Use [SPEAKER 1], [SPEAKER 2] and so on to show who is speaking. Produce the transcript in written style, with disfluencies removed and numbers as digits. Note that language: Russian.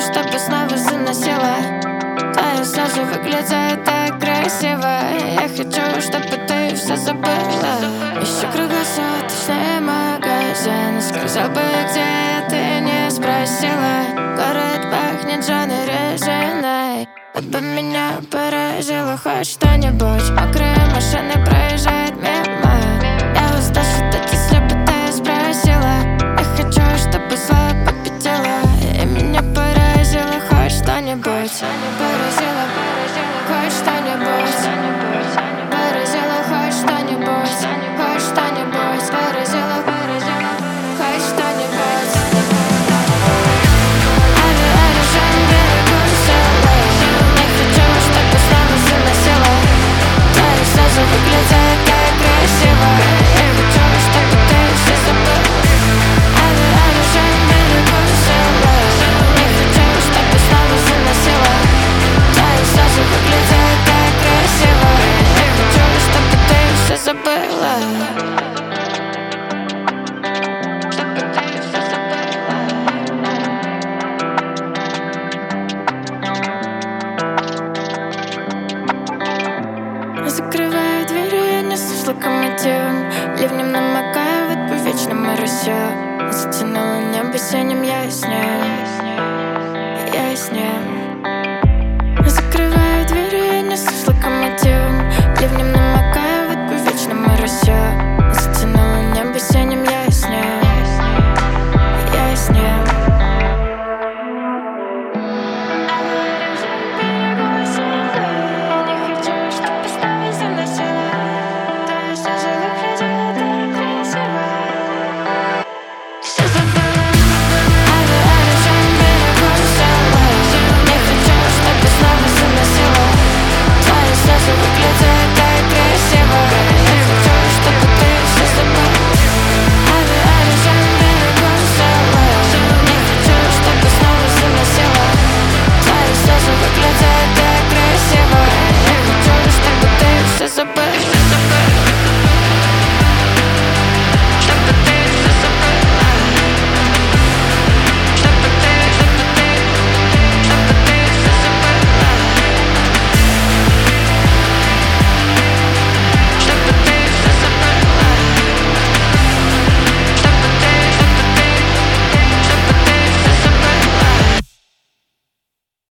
[SPEAKER 1] чтобы снова заносила. Твои слезы выглядят так красиво. Я хочу, чтобы ты все забыла. Ищу круглосуточный магазин. Сказал бы, где ты не спросила. Город пахнет жженой резиной. Ты бы меня поразила. Хоть что-нибудь. Мокрые машины проезжают мимо. Я устал считать, если бы ты спросила. Я хочу, чтобы зло победила. И меня поразило хоть что-нибудь. Поразило, хоть что-нибудь. Поразило хоть что-нибудь. Хоть что-нибудь. Поразило, хоть что-нибудь. Алюжан берегу села. Я хочу, чтобы снова заносила. Твои слезы выглядят так красиво. Я хочу, чтобы ты все забыла. Алюжан берегу села. Я хочу, чтобы снова заносила. Твои слезы выглядят так красиво. Я хочу, чтобы ты все забыла. Закрываю двери, я несусь локомотивом. Ливнем намокаю по вечному росе. Затянуло небо синим яснее.